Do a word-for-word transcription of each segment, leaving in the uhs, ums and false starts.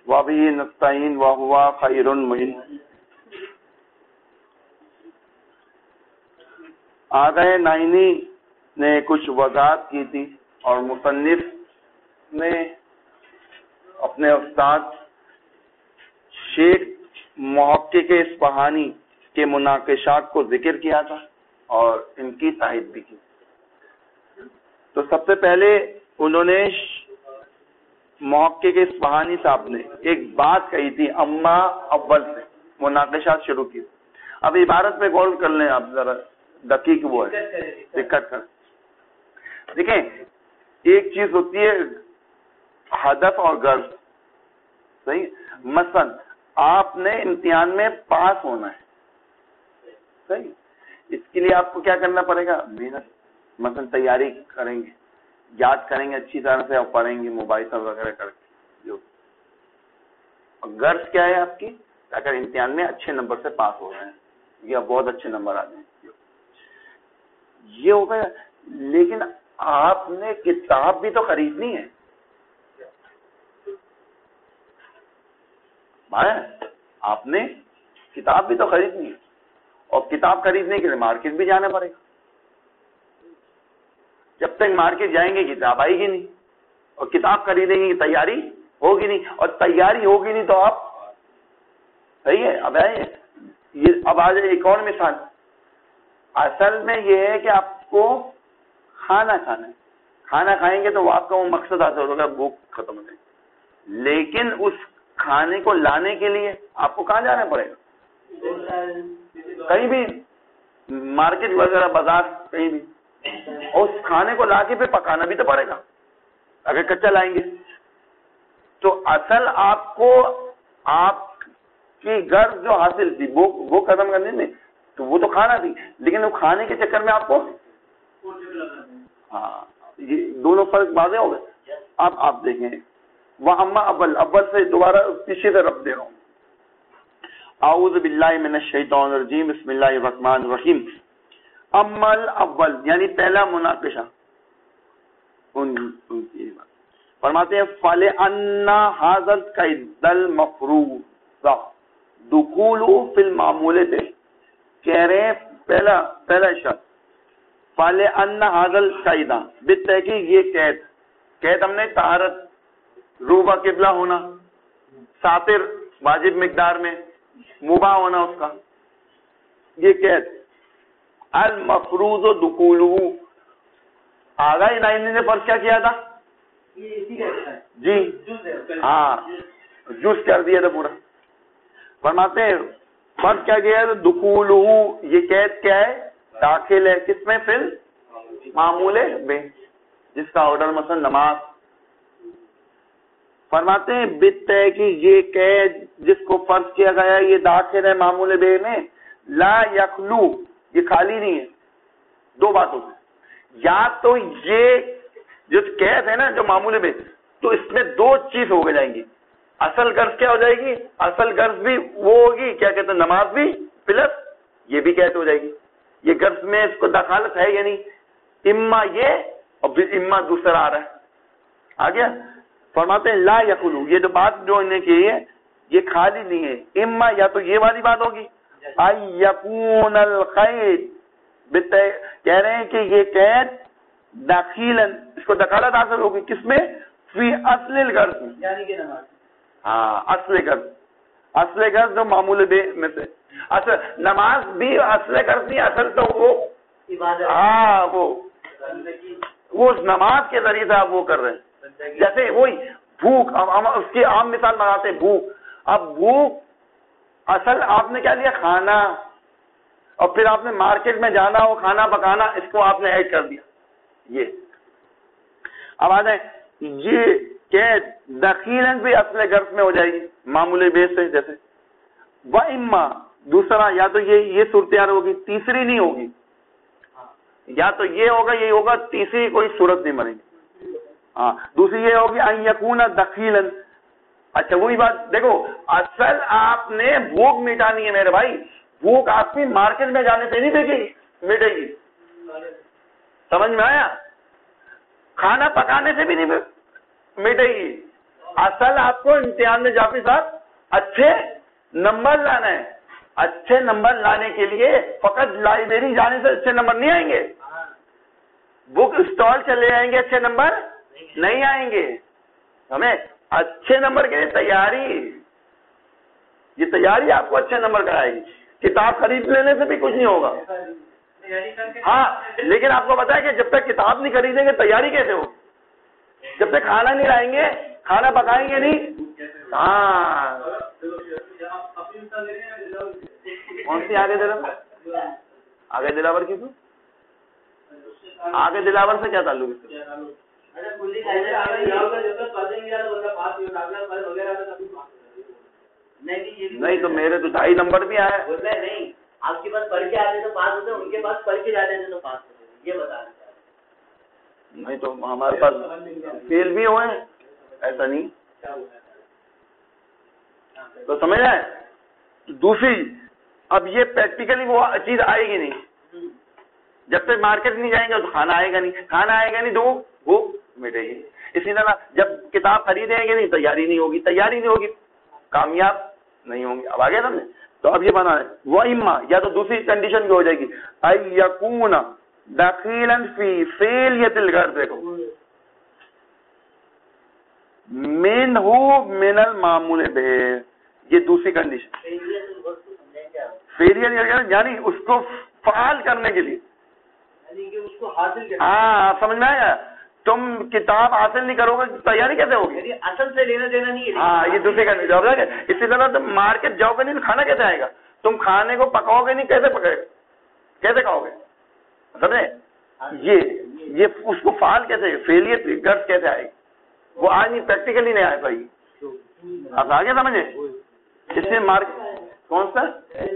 وَبِهِ نَسْتَعِينُ وَهُوَ خَيْرٌ مُعِينٌ. آگے نائنی نے کچھ وضاحت کی تھی اور مصنف نے اپنے استاد شیخ محقق اصفہانی کے مناقشات کو ذکر کیا تھا اور ان کی تائید بھی کی. تو سب سے پہلے انہوں نے محقق اصفہانی صاحب نے ایک بات کہی تھی اما اول سے مناقشات شروع کی. اب عبارت پہ غور کر لیں آپ ذرا, دقیق وہ ہے, دقت کر. دیکھیں ایک چیز ہوتی ہے ہدف اور غرض, صحیح. مثلا آپ نے امتحان میں پاس ہونا ہے, صحیح. اس کے لیے آپ کو کیا کرنا پڑے گا؟ محنت. مثلا تیاری کریں گے, یاد کریں گے اچھی طرح سے اور پڑھیں گے موبائل وغیرہ کر کے. جو غرض کیا ہے آپ کی؟ اگر امتحان میں اچھے نمبر سے پاس ہو رہے ہیں یا بہت اچھے نمبر آ جائیں, یہ ہو گیا. لیکن آپ نے کتاب بھی تو خریدنی ہے بھائی, آپ نے کتاب بھی تو خریدنی ہے اور کتاب خریدنے کے لیے مارکیٹ بھی جانا پڑے گا. جب تک مارکیٹ جائیں گے کتاب آئے گی نہیں, اور کتاب خریدیں گے تیاری ہوگی نہیں, اور تیاری ہوگی نہیں تو آپ, صحیح ہے. اب آئے یہ اب آ جائے ایک اور مثال. اصل میں یہ ہے کہ آپ کو کھانا کھانا ہے, کھانا کھائیں گے تو آپ کا وہ مقصد حاصل ہوگا, بھوک ختم ہو جائے. لیکن اس کھانے کو لانے کے لیے آپ کو کہاں جانا پڑے گا؟ کہیں بھی, مارکیٹ وغیرہ, بازار, کہیں بھی. اور اس کھانے کو لا کے پھر پکانا بھی تو پڑے گا اگر کچا لائیں گے. تو اصل آپ کو آپ کی غرض جو حاصل تھی وہ وہ ختم کرنے میں, تو وہ تو کھانا تھی, لیکن وہ کھانے کے چکر میں آپ کو, ہاں یہ دونوں فرق واضح ہو گئے. اب آپ دیکھیں وہ اما اول اول سے دوبارہ پیچھے سے رب دے رہا ہوں. اعوذ باللہ من الشیطان الرجیم, بسم اللہ الرحمن الرحیم. امل اول یعنی پہلا مناقشہ. ان کی فرماتے ہیں فَلِأَنَّ هَذَا الْقَيْدَ الْمَفْرُوضَ دُخُولُ فِي الْمَعْمُولِ تھے, کہہ رہے ہیں پہلا پہلا شرط فَلِأَنَّ هَذَا الْقَيْدَ بالتحقیق یہ قید, قید ہم نے طہارت, روبہ قبلہ ہونا, ساتر واجب مقدار میں, مباح ہونا اس کا, یہ قید. المفروض و دخولہ, آگاہ نائنی نے فرض کیا کیا تھا؟ جی ہاں, جز کر دیا تھا پورا. فرماتے ہیں فرض کیا کیا ہے؟ دخولہ, یہ قید کیا ہے؟ داخل ہے. کس میں؟ فل معمول بے, جس کا آرڈر مثلا نماز. فرماتے ہیں بتے کی یہ قید جس کو فرض کیا گیا یہ داخل ہے معمول بے میں. لا یخلو, یہ خالی نہیں ہے. دو باتوں سے, یا تو یہ جو قید ہے نا جو معمول بے, تو اس میں دو چیز ہو جائیں گی. اصل غرض کیا ہو جائے گی؟ اصل غرض بھی وہ ہوگی, کیا کہتے ہیں, نماز بھی, پلس یہ بھی قید ہو جائے گی. یہ غرض میں اس کو دخالت ہے یا نہیں؟ اما یہ اور پھر اما دوسرا آ رہا ہے, آ گیا. فرماتے ہیں لا یخلو, یہ جو بات جو انہیں کی ہے یہ خالی نہیں ہے. اما یا تو یہ والی بات ہوگی ای یکون القید, کہہ رہے ہیں کہ یہ قید داخیلاً, اس کو دخالت حاصل ہوگی کس میں؟ فی اصل الغرض, یعنی کہ نماز. ہاں اصل غرض, اصل غرض جو معمول بے میں سے. اصل نماز بھی اصل غرض نہیں, اصل تو وہ ہاں وہ وہ نماز کے ذریعے سے آپ وہ کر رہے ہیں. جیسے وہی بھوک, اس کی عام مثال بناتے ہیں بھوک. اب بھوک اصل آپ نے کیا لیا؟ کھانا, اور پھر آپ نے مارکیٹ میں جانا ہو کھانا پکانا, اس کو آپ نے ایڈ کر دیا. یہ اب آ جائیں, یہ قید دخیلاً بھی اصل غرض میں ہو جائے گی معمول بے سے. جیسے و اما دوسرا, یا تو یہ یہ صورتحال ہوگی, تیسری نہیں ہوگی. یا تو یہ ہوگا یہ ہوگا, تیسری کوئی صورت نہیں بنے گی. ہاں دوسری یہ ہوگی ان یکون دخیلاً. اچھا وہی بات دیکھو, اصل آپ نے بھوک مٹانی ہے میرے بھائی. بھوک آپ کی مارکیٹ میں جانے سے نہیں دیکھے گی, مٹے گی. سمجھ میں آیا؟ کھانا پکانے سے بھی نہیں مٹے گی. اصل آپ کو امتحان میں جعفری صاحب اچھے نمبر لانا ہے. اچھے نمبر لانے کے لیے فقط لائبریری جانے سے اچھے نمبر نہیں آئیں گے, بک اسٹال چلے جائیں گے اچھے نمبر نہیں آئیں گے. ہمیں اچھے نمبر کے لیے تیاری, یہ تیاری آپ کو اچھے نمبر کرائے گی. کتاب خرید لینے سے بھی کچھ نہیں ہوگا. ہاں لیکن آپ کو پتا ہے کہ جب تک کتاب نہیں خریدیں گے تیاری کیسے ہو؟ جب تک کھانا نہیں لائیں گے, کھانا پکائیں گے نہیں. ہاں کون سی آگے دلاور؟ آگے دلاور کی تو آگے دلاور سے کیا تعلق ہے؟ نہیں تو میرے تو ڈھائی نمبر بھی آئے. نہیں آپ کے پاس پڑھ کے آتے تو پاس ہوتے, ان کے پاس پڑھ کے جاتے تھے تو پاس ہوتے, یہ بتا رہے. نہیں تو ہمارے پاس فیل بھی ہوئے ہیں, ایسا نہیں. تو سمجھ آئے. دوسری, اب یہ پریکٹیکلی وہ چیز آئے گی نہیں جب تک مارکیٹ نہیں جائیں گے تو کھانا آئے گا نہیں, کھانا آئے گا نہیں تو وہ مٹے گی. اسی طرح جب کتاب خریدیں گے نہیں تیاری نہیں ہوگی, تیاری نہیں ہوگی کامیاب نہیں ہوں گے. اب آگے سمجھے. تو اب یہ بنا ہے وہ اما, یا تو دوسری کنڈیشن بھی ہو جائے گی ایکون داخلا فی فعلیت الغرض. دیکھو من ہو من المعمول بہ, یہ دوسری کنڈیشن. فعلیت یعنی اس کو فعال کرنے کے لیے, ہاں سمجھ میں آیا. تم کتاب حاصل نہیں کرو گے تیاری کیسے ہوگی؟ اصل سے لینا دینا نہیں ہے. ہاں یہ دوسرے کا جواب ہے. اسی طرح تم مارکیٹ جاؤ گے نہیں تو کھانا کیسے آئے گا؟ تم کھانے کو پکاؤ گے نہیں کیسے پکائے گا, کیسے کھاؤ گے؟ سمجھے یہ یہ اس کو فعال کیسے, فیلیت غرض کیسے آئے گی؟ وہ آج نہیں پریکٹیکلی نہیں آئے پائے گی. آپ آگے سمجھے. اس میں مارکیٹ کون سا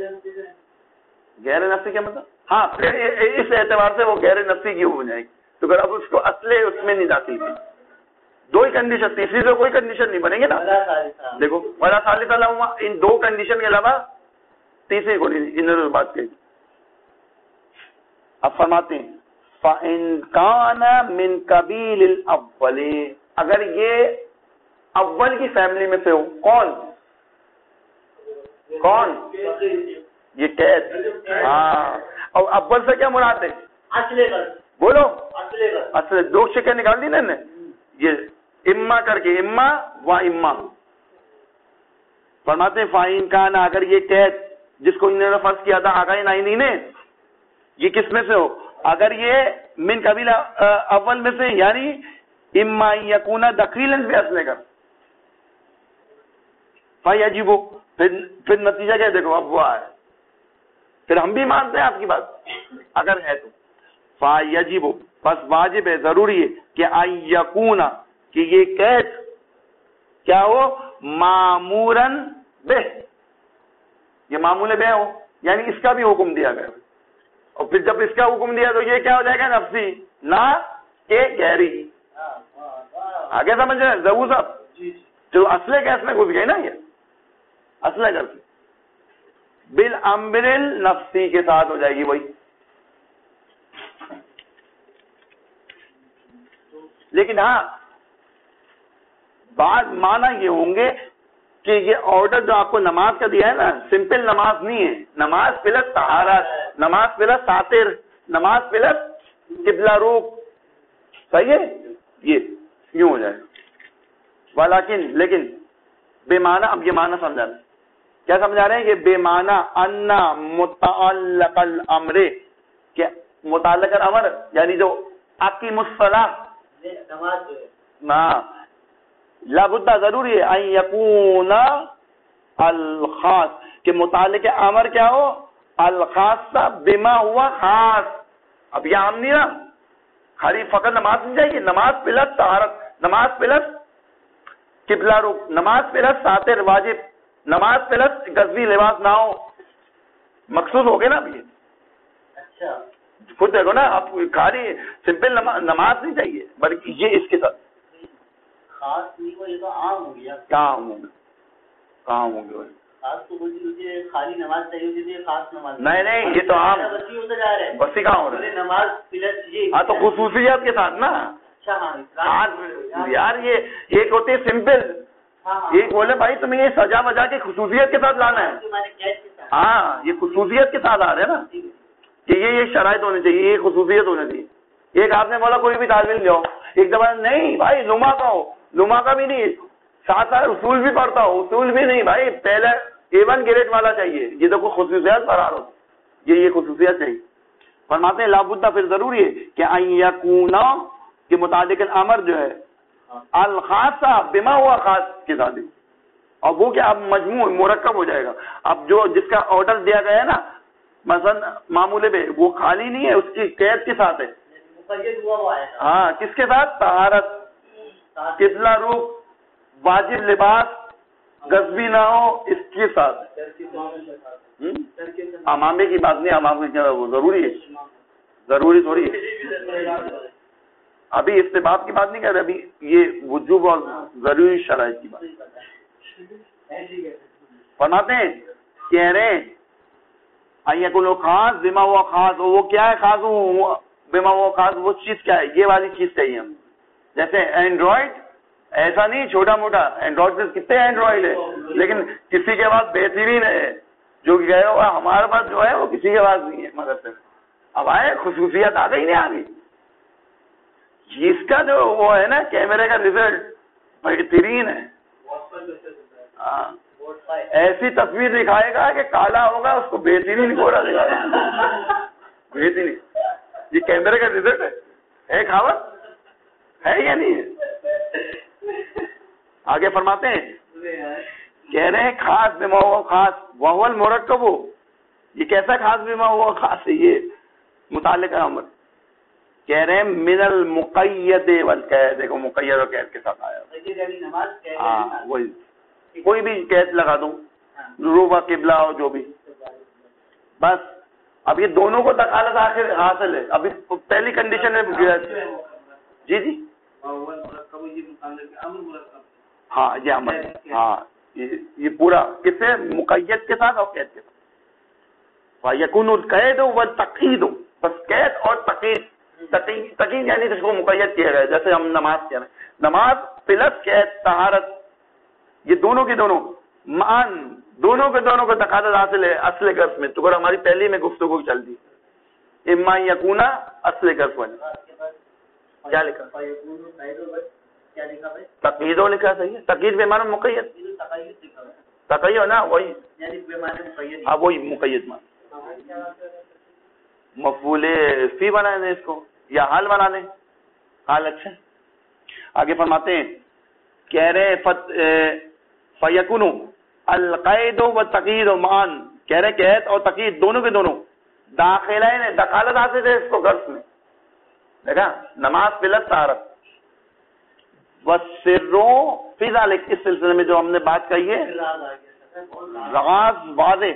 غیر نفسی کیا مطلب؟ ہاں پھر اس اعتبار سے وہ غیر نفسی کی ہو جائے گی. تو اگر اب اس کو اصل اس میں نہیں داخل کی, دو ہی کنڈیشن, تیسری سے کوئی کنڈیشن نہیں بنے گی نا. دیکھو ولا ثالث لہما, ان دو کنڈیشن کے علاوہ تیسری کو نہیں, انہوں نے بات کہی. اب فرماتے ہیں فَإِن كَانَ مِن قَبِيلِ الْأَوَّلِ, اگر یہ اول کی فیملی میں سے ہو. کون کون یہ قید. ہاں اور اول سے کیا مراد ہے؟ اصل بولو. اصل اصل دو شکیں نکال دی نا نے, یہ اما کر کے اما و اما. فرماتے ہیں فَإِن كَانَ, اگر یہ قید جس کو انہوں نے فرض کیا تھا آگاہ نائنی نے, یہ کس میں سے ہو؟ اگر یہ من قبیل اول میں سے, یعنی اما یکون دخیلا بھی اصل کا فیجب, پھر پھر نتیجہ کیا دیکھو اب وہ ہے. پھر ہم بھی مانتے ہیں آپ کی بات اگر ہے تو فیجب, بس واجب ہے, ضروری ہے کہ ایکون, کہ یہ قید کیا ہو مامورن بہ, یہ معمول بہ ہو, یعنی اس کا بھی حکم دیا گیا. اور پھر جب اس کا حکم دیا تو یہ کیا ہو جائے گا نفسی نہ کہ گہری. آگے سمجھ رہے ہیں ضرور صاحب. جو اصل کیس میں گھس گئے نا, یہ اصل کیس میں بالامر النفسی کے ساتھ ہو جائے گی وہی. لیکن ہاں بعض معنی یہ ہوں گے کہ یہ آرڈر جو آپ کو نماز کا دیا ہے نا, سمپل نماز نہیں ہے. نماز پلس طہارت, نماز پلس ساتر, نماز پلس قبلہ روخ, صحیح ہے. یہ یوں ہو جائے. ولیکن لیکن بے معنی, اب یہ معنی سمجھا رہے ہیں. کیا سمجھا رہے ہیں کہ بے معنی انا متعلق الامر, کہ متعلق الامر یعنی جو اقیم الصلاۃ نماز جو ہے نا لابد ضروری ہے ان یکون الخاص, کہ متعلق امر کیا ہو الخاص بما ہوا خاص. اب یہ عام نہیں نا, خالی فقط نماز نہیں جائے گی. نماز پلس طہارت, نماز پلس قبلہ رخ, نماز پلس ساتر واجب, نماز پلس غزوی لباس نہ ہو. مخصوص ہو گئے نا اب یہ. اچھا خود دیکھو نا, آپ خالی سمپل نماز نہیں چاہیے بلکہ یہ اس کے ساتھ خاص نہیں ہو, یہ تو عام ہو گیا. کہاں ہوں گے, کہاں ہوں گے خاص تو مجھے خالی نماز چاہیے ہوتی ہے, خاص نماز نہیں نہیں, یہ تو عام بسی ہوتا جا رہا ہے. بسی کہاں ہو رہا ہے نماز پلس یہ, ہاں تو خصوصیات کے ساتھ نا. اچھا ہاں یار یہ ایک ہوتی ہے سمپل ایک بولے بھائی تمہیں یہ سجا وجا کے خصوصیت کے ساتھ لانا ہے. ہاں یہ خصوصیت کے ساتھ آ رہے ہیں نا کہ یہ یہ شرائط ہونی چاہیے, یہ خصوصیت ہونی چاہیے. ایک آپ نے بولا کوئی بھی طالب علم جاؤ, ایک دفعہ نہیں بھائی لما کا ہو, لما کا بھی نہیں, ساتھ ساتھ اصول بھی پڑھتا ہو, اصول بھی نہیں بھائی پہلے اے ون گریڈ والا چاہیے. یہ دیکھو خصوصیات برار ہو, یہ یہ خصوصیت چاہیے. فرماتے ہیں لابد پھر ضروری ہے کہ ان یکون کے متعلق الامر جو ہے الخاصہ بما ہوا خاص کے ساتھ, اور وہ کیا اب مجموع مرکب ہو جائے گا. اب جو جس کا آرڈر دیا گیا ہے نا مثلا معمول بے, وہ خالی نہیں ہے, اس کی قید کے ساتھ ہے. ہاں کس کے ساتھ؟ طہارت, قبلہ روح, واجب لباس, غصبی نہ ہو, اس کے ساتھ. امامے کی بات نہیں, امامے کی وہ ضروری ہے, ضروری تھوڑی ہے. ابھی استحباب کی بات نہیں کر رہے, ابھی یہ وجوب اور ضروری شرائط کی بات. فرماتے ہیں کہہ رہے ہیں کو خاص بما ہوا خاص, وہ کیا ہے خاص بما ہوا خاص, وہ چیز کیا ہے؟ یہ والی چیز چاہیے ہم. جیسے اینڈرائڈ ایسا نہیں چھوٹا موٹا, اینڈرائڈ سے کتنے اینڈرائڈ ہے, لیکن کسی کے پاس بہترین ہے جو کہ گئے ہوا, ہمارے پاس جو ہے وہ کسی کے پاس نہیں ہے. مگر سے اب آئے خصوصیت آ گئی نہیں آ گئی. اس کا جو وہ ہے نا کیمرے کا ریزلٹ بہترین ہے. ہاں ایسی تصویر دکھائے گا کہ کالا ہوگا اس کو بہترین گھوڑا دکھائے گا, بہترین. یہ کیمرے کا ریزلٹ ہے, ہے خبر ہے یا نہیں ہے؟ آگے فرماتے ہیں کہہ رہے ہیں خاص بما ہوا خاص وہو المرکب ہو. یہ کیسا خاص بما ہوا خاص ہے؟ یہ متعلق امر کہہ رہے ہیں من المقید والقید. دیکھو مقید اور قید کے ساتھ آیا. ہاں وہی کوئی بھی قید لگا دوں, روبہ قبلہ ہو جو بھی, بس. اب یہ دونوں کو دخالت آخر حاصل ہے. ابھی پہلی کنڈیشن ہے جی جی ہاں یہ امر, ہاں یہ پورا کس سے؟ مقید کے ساتھ اور قید کے ساتھ. یکون القید والتقید, بس قید اور تقید. تقید یعنی جس کو مقید کیا گیا, جیسے ہم نماز کہہ رہے ہیں, نماز پلس قید طہارت, یہ دونوں کی دونوں مان دونوں کے دونوں کو دخالت حاصل ہے اصل غرض میں. تو ہماری پہلی میں گفتگو چل دی اما یکونا اصل غرض والی. کیا لکھا؟ تقید ہو لکھا, صحیح ہے. تقید بے معنی مقید, تقید نا وہی, ہاں وہی مقید مان. مفعول فی بنا دیں اس کو یا حال بنا دیں, حال اچھا. آگے فرماتے ہیں کہہ رہے فت فیکون القید و تقید و مان, کہہ رہے قید اور تقید دونوں کے دونوں داخلہ نے دخالت حاصل ہے اس کو غرض میں. دیکھا نماز پلس طہارت وسروں فی ذالک, اس سلسلے میں جو ہم نے بات کہی ہے راز واضح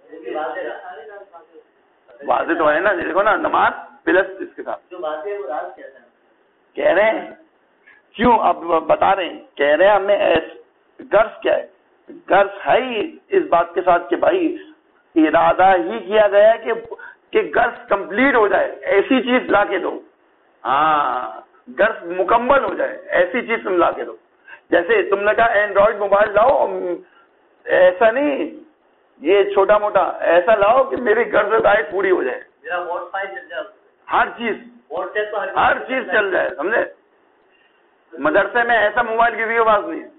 واضح تو ہے نا. دیکھو نا نماز پلس اس کے ساتھ کہہ رہے ہیں کیوں, اب بتا رہے ہیں. کہہ رہے ہیں ہمیں غرض کیا ہے؟ غرض ہے ہی اس بات کے ساتھ کہ بھائی ارادہ ہی کیا گیا ہے کہ کہ غرض کمپلیٹ ہو جائے, ایسی چیز لا کے دو. ہاں غرض مکمل ہو جائے, ایسی چیز تم لا کے دو. جیسے تم نے کہا اینڈرائڈ موبائل لاؤ, ایسا نہیں یہ چھوٹا موٹا, ایسا لاؤ کہ میری غرض دائٹ پوری ہو جائے. ہر چیز ہر چیز چل جائے, سمجھے. مدرسے میں ایسا موبائل کسی کے پاس نہیں ہے.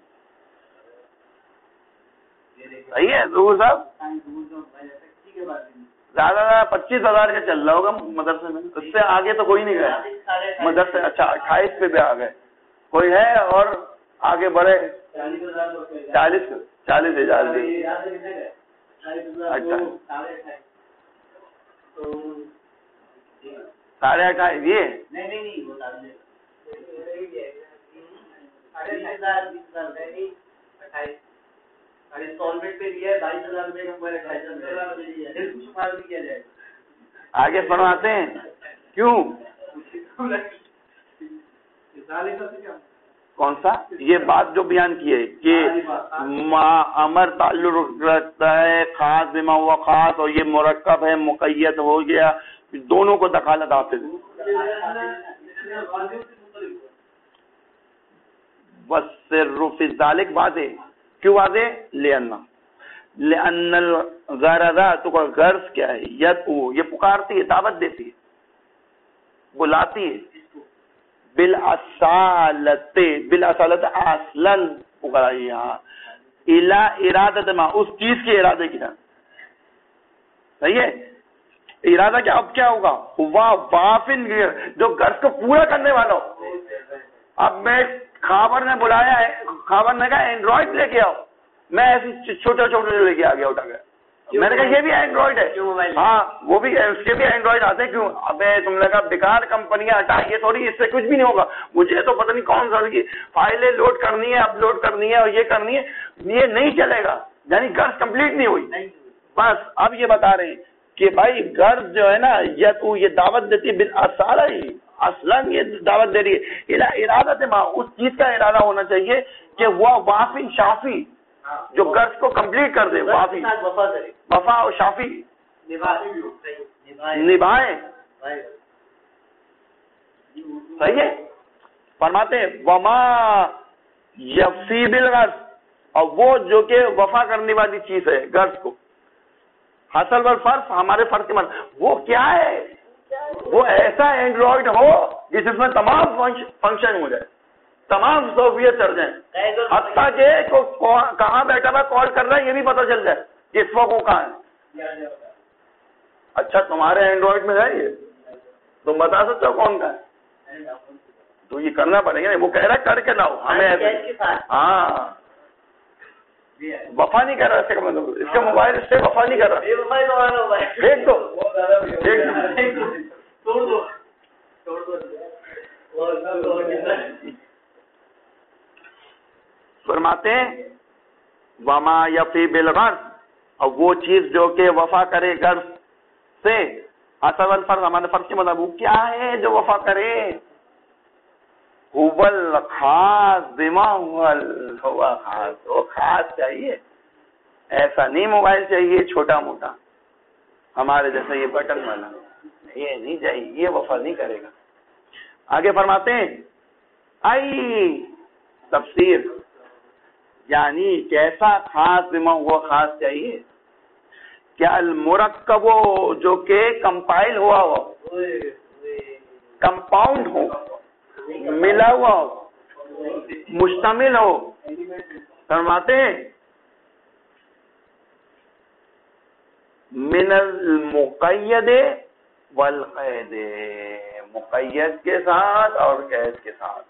صحیح ہے ظہور صاحب, زیادہ زیادہ پچیس ہزار کا چل رہا ہوگا مدرسے میں, اس سے آگے تو کوئی نہیں گیا مدرسے. اچھا اٹھائیس پہ بھی آ گئے, کوئی ہے اور آگے بڑھے چالیس چالیس ہزار دی. اچھا ساڑھے اٹھائیس یہ آگے فرماتے ہیں کیوں کون سا یہ بات جو بیان کی ہے کہ امر تعلق رکھتا ہے خاص بما ہوا خاص, اور یہ مرکب ہے مقید ہو گیا, دونوں کو دخالت حاصل ہے. والسر فی ذالک واضح. کیوں واضح؟ لأن لأن الغرض، تو کا غرض کیا ہے؟ یدعو، یہ پکارتی ہے، دعوت دیتی ہے، بلاتی ہے. بالاصالت، بالاصالت اصلا پکارائی یہاں، الی ارادت ما، اس چیز کے ارادے کی طرف. صحیح ہے؟ ارادہ کیا؟ اب کیا ہوگا؟ ہوا وافن، جو غرض کو پورا کرنے والا ہو. اب میں خاور نے بلایا ہے، خاور نے کہا اینڈرائڈ لے کے آؤ، میں ایسی چھوٹے چھوٹے لے کے آ گیا اٹھا گیا. میں نے کہا یہ بھی اینڈرائڈ ہے. ہاں وہ بھی، اس کے بھی اینڈرائڈ آتے ہیں. کیوں؟ ابے تم نے کہا بیکار کمپنیاں ہٹائیے تھوڑی، اس سے کچھ بھی نہیں ہوگا. مجھے تو پتہ نہیں کون سا کی فائلیں لوڈ کرنی ہے، اپلوڈ کرنی ہے اور یہ کرنی ہے، یہ نہیں چلے گا. یعنی غرض کمپلیٹ نہیں ہوئی. بس اب یہ بتا رہے ہیں کہ بھائی غرض جو ہے نا، یا تو یہ دعوت دیتی بالاصالہ، اصلا یہ دعوت دے رہی ہے الی ارادت ما، اس چیز کا ارادہ ہونا چاہیے کہ وہ وافی شافی، جو غرض کو کمپلیٹ کر دے. وافی، وفا اور شافی، نبھائے. صحیح ہے؟ فرماتے ہیں وما یفی بالغرض، اور وہ جو کہ وفا کرنے والی چیز ہے غرض کو. حاصل والفرض، ہمارے فرض کے مطلب وہ کیا ہے؟ وہ ایسا اینڈرائڈ ہو جس میں تمام فنکشن ہو جائے، تمام سہولیت چڑھ جائیں، حتیٰ کہ کہاں بیٹھا ہوا کال کر رہا ہے یہ بھی پتہ چل جائے کہ اس وقت وہ کہاں ہے. اچھا تمہارے اینڈرائڈ میں ہے یہ؟ تم بتا سکتے ہو کون کا ہے؟ تو یہ کرنا پڑے گا. وہ کہہ رہا ہے کر کے لاؤ ہمیں. ہاں وفا نہیں کر رہا، اس کا مطلب اس کا موبائل اس سے وفا نہیں کر رہا. دیکھ دو فرماتے ہیں وما یفی بالغرض، اور وہ چیز جو کہ وفا کرے غرض سے. اصل الفرض، ہمارے فرض کے مطابق وہ کیا ہے جو وفا کرے؟ ہوبل خاص بما ہوا خاص، وہ خاص چاہیے. ایسا نہیں موبائل چاہیے چھوٹا موٹا ہمارے جیسا یہ بٹن والا، یہ نہیں چاہیے، یہ وفا نہیں کرے گا. آگے فرماتے ہیں ای تفسیر، یعنی کیسا خاص بما ہوا خاص چاہیے؟ کیا المرکب، جو کہ کمپائل ہوا ہو، کمپاؤنڈ ہو، ملا ہوا ہو، مشتمل ہو. فرماتے ہیں من المقید والقید، مقید کے ساتھ اور قید کے ساتھ.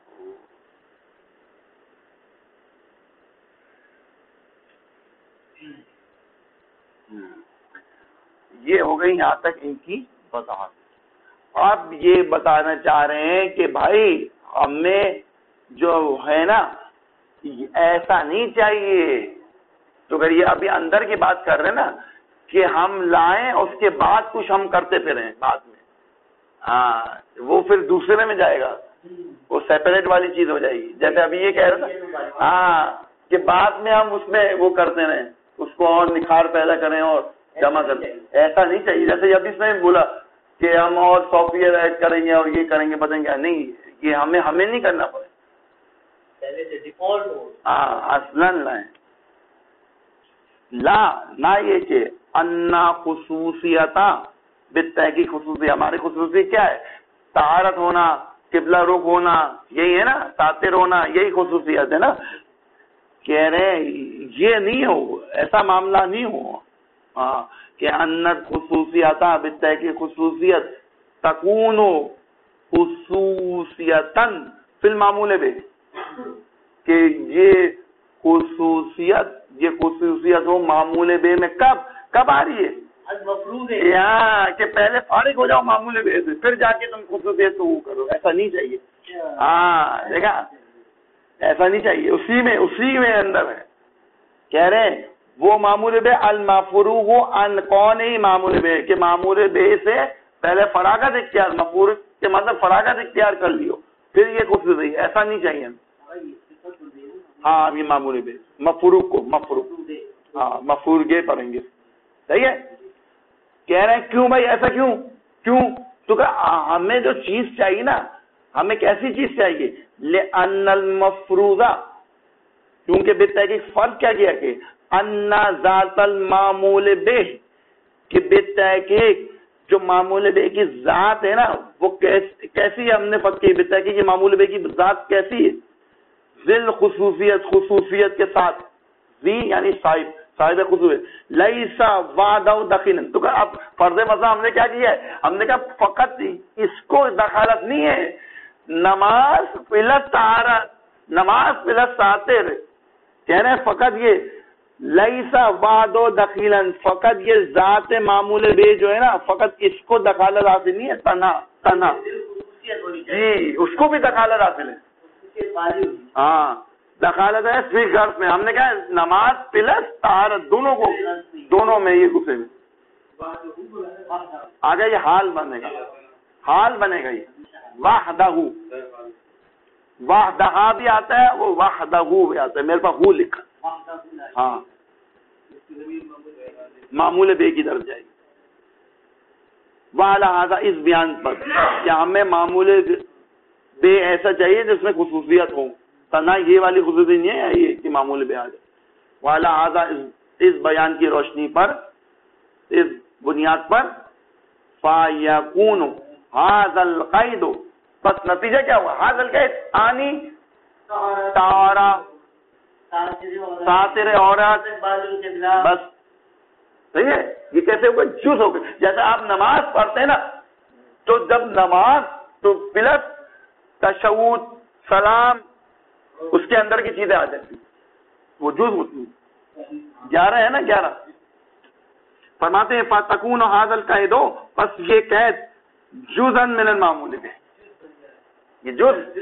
یہ ہو گئی یہاں تک ان کی وضاحت. اب یہ بتانا چاہ رہے ہیں کہ بھائی ہمیں جو ہے نا ایسا نہیں چاہیے. تو اگر یہ ابھی اندر کی بات کر رہے ہیں نا کہ ہم لائیں اس کے بعد کچھ ہم کرتے پھریں بعد میں، ہاں وہ پھر دوسرے میں جائے گا، وہ سیپریٹ والی چیز ہو جائے گی. جیسے ابھی یہ کہہ رہے نا ہاں کہ بعد میں ہم اس میں وہ کرتے رہیں، اس کو اور نکھار پیدا کریں اور جمع کریں. ایسا نہیں چاہیے. جیسے اب اس نے بولا کہ ہم اور سافٹ ویئر ایڈ کریں گے اور یہ کریں گے بتائیں گے، نہیں یہ ہمیں ہمیں نہیں کرنا پڑے. ہاں اصلاً لائیں لا نہ یہ کہ انا خصوصیتا بالتحقیق خصوصی، ہماری خصوصی کیا ہے؟ طہارت ہونا، قبلہ رخ ہونا، یہی ہے نا، ساتر ہونا، یہی خصوصیت ہے نا. کہہ رہے ہیں یہ نہیں ہو، ایسا معاملہ نہیں ہو. ہاں کہ انت خصوصیتا بالتحقیق خصوصیت تکون خصوصیتاً فی المعمول بہ، کہ یہ خصوصیت یہ خصوصیت ہو معمول بے میں. کب کب آ رہی ہے؟ یہاں کہ پہلے فارغ ہو جاؤ معمول بے سے، پھر جا کے تم خصوصیت کو کرو. ایسا نہیں چاہیے. ہاں دیکھا، ایسا نہیں چاہیے. اسی میں اسی میں اندر ہے. کہہ رہے ہیں وہ معمول بے المفروغ عن کون ہی معمول بے، کہ معمول بے سے پہلے فراغت اختیار، مفروغ کے مطلب فراغت اختیار کر لیو پھر یہ خصوصی. ایسا نہیں چاہیے. ہاں ابھی معمول بے مفروغ کو مفروغ، ہاں مفروغ یہ پڑھیں گے. صحیح ہے. کہہ رہے ہیں کیوں بھائی ایسا کیوں کیوں تو کہ ہمیں جو چیز چاہیے نا، ہمیں کیسی چیز چاہیے؟ لِأَنَّ الْمَفْرُوضَ کیونکہ بے تحقیق فرق کیا کیا کہ انا ذات المعمول بہ، کہ بے تحقیق جو معمول بے کی ذات ہے نا وہ کیسی ہے، ہم نے فرق کی بے تحقیق معمول بے کی ذات کیسی ہے، ذل خصوصیت خصوصیت کے ساتھ، ذی یعنی صاحب صاحب خصوصیت، لیسا وعدہ دخیلا. تو اب فرض مثلا ہم نے کیا کیا ہے، ہم نے کہا فقط اس کو دخالت نہیں ہے، نماز پلس طہارت، نماز پلس ساتر، کہہ رہے ہیں فقط یہ لیسا وعدہ دخیلا، فقط یہ ذات معمول بے جو ہے نا فقط اس کو دخالت حاصل نہیں ہے، تنہا تنہا جی اس کو بھی دخالت حاصل ہے. ہاں دخالت ہے فی غرض میں، ہم نے کہا نماز پلس طہارت دونوں کو، دونوں میں یہ غصے میں آگے یہ حال بنے گا، حال بنے گا یہ وحدہ، وحدہ بھی آتا ہے وہ وحدہ بھی آتا ہے، میرے پاس ہو لکھا. ہاں معمول بے کی طرف جائے گی. وَعَلَى هَذَا اس بیان پر کہ ہمیں معمول بے ایسا چاہیے جس میں خصوصیت ہو، تنہا یہ والی خصوصیت نہیں ہے یہ کہ معمول بے آ جائے. وَعَلَى هَذَا اس بیان کی روشنی پر، اس بنیاد پر فَيَكُونُ هَذَا الْقَيْدُ، بس نتیجہ کیا ہوا، هَذَا الْقَيْدُ آنی تارا ساتر عورت، بس صحیح ہے. یہ کیسے ہوگا، جز ہوگا. جیسے آپ نماز پڑھتے ہیں نا تو جب نماز تو پلس تشہد سلام اس کے اندر کی چیزیں آ جاتی وہ جز ہوتی ہیں. گیارہ ہے نا، گیارہ. فرماتے ہیں فَتَكُونُ هَذَا الْقَيْدُ، بس یہ قید جزءً من المعمول بہ، یہ جز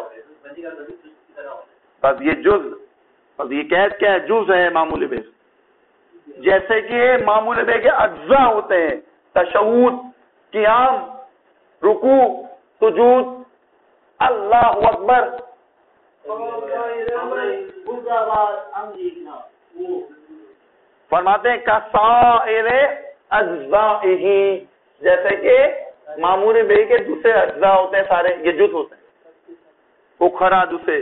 بس یہ جز بس یہ قید کیا ہے، جز ہے معمول بہ. جیسے کہ معمول بے کے اجزاء ہوتے ہیں، تشہد، قیام، رکوع، سجود، اللہ اکبر. فرماتے ہیں کسائر اجزائہ، جیسے کہ معمول بے کے دوسرے اجزاء ہوتے ہیں سارے، یہ جز ہوتے ہیں. اخرى دوسرے.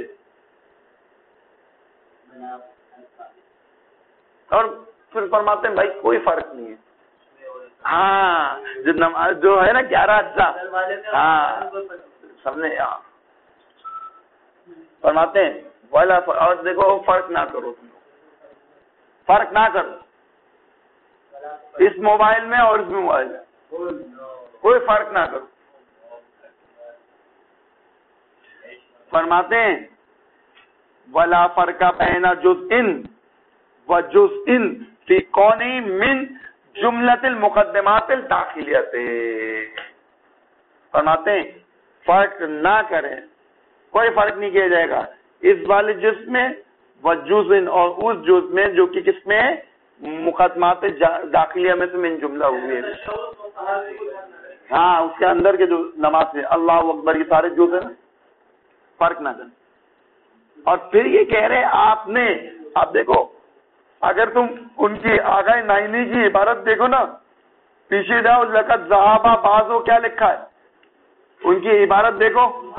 اور پھر فرماتے ہیں بھائی کوئی فرق نہیں ہے. ہاں جو نماز جو ہے نا گیارہ اجزاء، ہاں سب نے فرماتے ہیں والا. اور دیکھو فرق نہ کرو، تم فرق نہ کرو اس موبائل میں اور اس موبائل میں، کوئی فرق نہ کرو. فرماتے ہیں ولا فرق بین جزء و جزء فی کونی من جملۃ المقدمات الداخلیت. فرماتے ہیں فرق نہ کریں، کوئی فرق نہیں کیا جائے گا اس والے جزء میں و جزء اور اس جزء میں جو کہ کس میں مقدمات داخلیہ میں سے من جملہ ہوئے. ہاں اس کے اندر کے جو نماز ہے اللہ اکبر یہ سارے جزء ہیں، فرق نہ کریں. اور پھر یہ کہہ رہے آپ نے، آپ دیکھو اگر تم ان کی آگاہ نائنی کی عبارت دیکھو نا، پیچھے جاؤ لقد ذهب بعضو کیا لکھا ہے، ان کی عبارت دیکھو.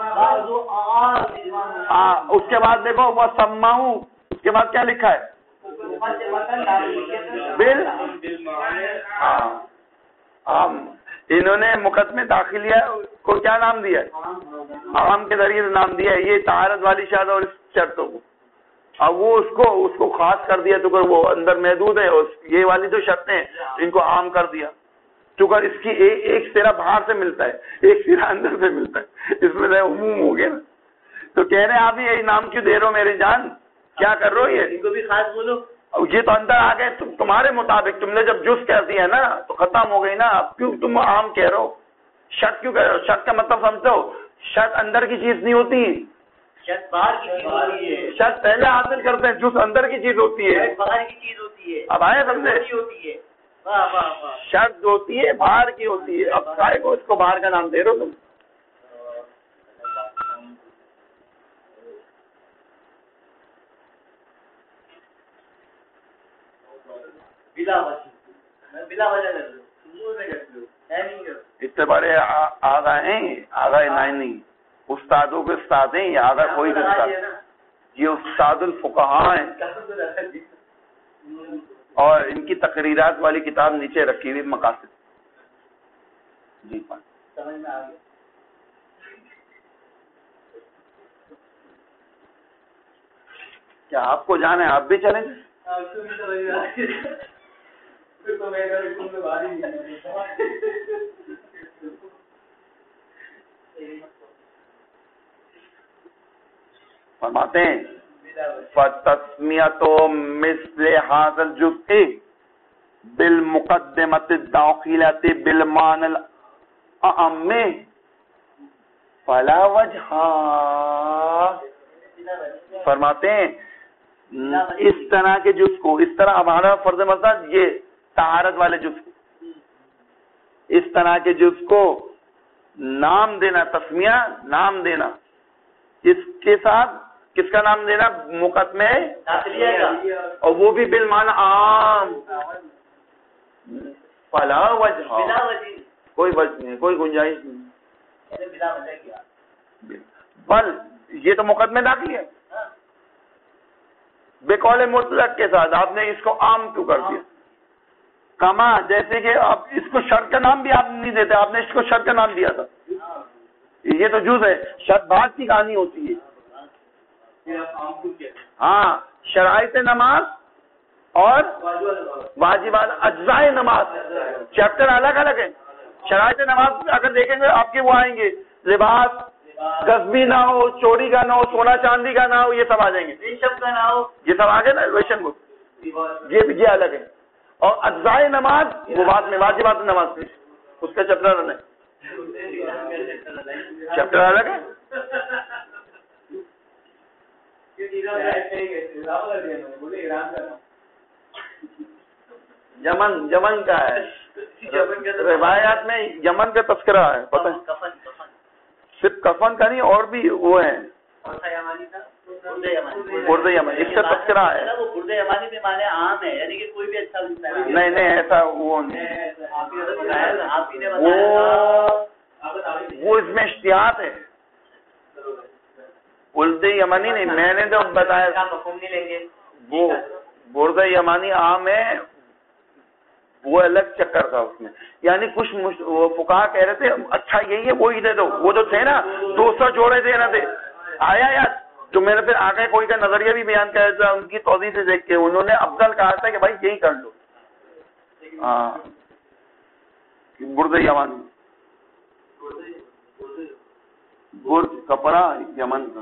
ہاں اس کے بعد دیکھو وہ سماؤ، اس کے بعد کیا لکھا ہے بل. ہاں انہوں نے مقدمے داخلیہ کو کیا نام دیا ہے، عام کے ذریعے نام دیا ہے یہ طہارت والی شرط اور اس شرطوں کو. اب وہ اس کو اس کو خاص کر دیا تو وہ اندر محدود ہے، اور یہ والی جو شرطیں ہیں ان کو عام کر دیا. چونکہ اس کی ایک, ایک سرا باہر سے ملتا ہے، ایک سرا اندر سے ملتا ہے، اس میں عموم ہو گیا نا. تو کہہ رہے ہیں آپ یہ انعام کیوں دے رہے ہو میری جان، کیا کر رہے ہو یہ، ان کو بھی خاص بولو. یہ تو اندر آ گئے تم، تمہارے مطابق تم نے جب جز کہہ دیا نا تو ختم ہو گئی نا. اب کیوں تم عام کہہ رہے ہو، شرط کیوں کہہ رہے ہو، شرط کا مطلب سمجھو، شرط اندر کی چیز نہیں ہوتی، شرط باہر کی چیز ہوتی ہے. شرط پہلے حاصل کرتے ہیں، جز اندر کی چیز ہوتی ہے، باہر کی چیز ہوتی ہے. اب آئے سمجھے، ہوتی ہے واہ واہ واہ. شرط ہوتی ہے باہر کی ہوتی ہے. اب کائے کو اس کو باہر کا نام دے رہے ہو تم. بلا وجہ بلا وجہ اس سے بڑے آگاہ ہیں، آگاہ نائنی استادوں کے استاد ہیں، یہ آگاہ کوئی کے استاد یہ استاد الفقہاء ہیں اور ان کی تقریرات والی کتاب نیچے رکھی ہوئی مقاصد. جی سمجھ میں آ گیا. کیا آپ کو جانا ہے؟ آپ بھی چلیں گے؟ فرماتے ہیں فَتَسْمِيَةُ مِثْلِ هَذَا الْجُزْءِ بِالْمُقَدِّمَةِ الدَّاخِلَةِ بِالْمَعْنَى الْأَعَمِّ فَلَا وَجْهَ. فرماتے ہیں اس طرح کے جز کو، اس طرح ہمارا فرض مسئلہ یہ طہارت والے جز کو، اس طرح کے جز کو نام دینا، تسمیہ نام دینا، اس کے ساتھ کس کا نام دینا؟ مقدمے داخلیہ کا، اور وہ بھی بالمعنی عام. فلا وجہ، بلا وجہ، کوئی وجہ نہیں، کوئی گنجائش نہیں. بلا وجہ کیا؟ بل یہ تو مقدمے داخلی ہے. بقول مطلق کے ساتھ آپ نے اس کو عام کیوں کر دیا؟ کما جیسے کہ آپ اس کو شرط کا نام بھی آپ نہیں دیتے، آپ نے اس کو شرط کا نام دیا تھا. یہ تو جز ہے، شرط بعد کی کہانی ہوتی ہے. ہاں، شرائط نماز اور واجبات اجزائے نماز چیپٹر الگ الگ ہے. شرائط نماز اگر دیکھیں گے آپ کے وہ آئیں گے، لباس غصبی نہ ہو، چوری کا نہ ہو، سونا چاندی کا نہ ہو، یہ سب آ جائیں گے. کا نہ ہو، یہ سب آگے نا روشن کو، یہ بھی یہ الگ ہے. اور اجزائے نماز وہ بعد میں، واجبات نماز میں اس کا چیپٹر الگ ہے، چیپٹر الگ ہے. یمن یمن کا ہے، روایات میں یمن کا تذکرہ ہے، پتہ ہے؟ صرف کفن کا نہیں، اور بھی وہ ہیں برد یمن، اس کا تذکرہ ہے. وہ برد یمانی بھی معنی عام ہے، یعنی کہ کوئی بھی اچھا نہیں نہیں ایسا وہ نہیں، وہ اس میں اشتہاد ہے. برد یمانی نہیں، میں نے تو بتایا وہ برد یمانی عام ہے، وہ الگ چکر تھا اس میں. یعنی کچھ فقہا کہہ رہے تھے اچھا یہی ہے وہی دے دو. وہ جو تھے نا دو سو جوڑے تھے نا تھے آیا یار، جو میں نے پھر آگے کوئی کا نظریہ بھی بیان کیا تھا ان کی توضیح سے دیکھ کے، انہوں نے افضل کہا تھا کہ بھائی یہی کر لو. ہاں برد یمانی، برد کپڑا یمن کا.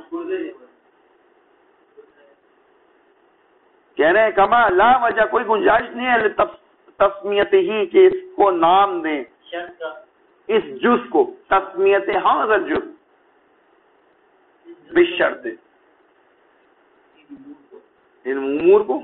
کہہ رہے ہیں کما لا وجہ، کوئی گنجائش نہیں ہے تسمیت ہی کہ اس کو نام دیں، اس جز کو تسمیت حاضر جز بشرط، ان امور کو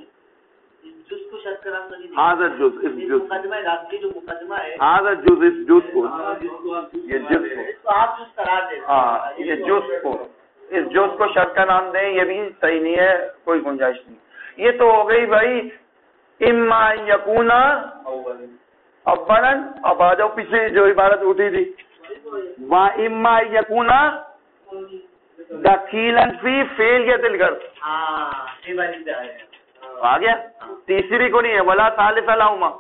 حاضر جز، اس جز حاضر جز، اس جز کو، یہ جز کو ہاں یہ جز کو، اس جز کو شرط کا نام دیں، یہ بھی صحیح نہیں ہے، کوئی گنجائش نہیں. یہ تو ہو گئی بھائی اما یکونا اولا. اب آ جاؤ پیچھے جو عبارت اٹھی تھی، وا اما یکونا دخیلن فی فعلیت الغرض، آ گیا. تیسری کو نہیں ہے، ولا ثالث لہما.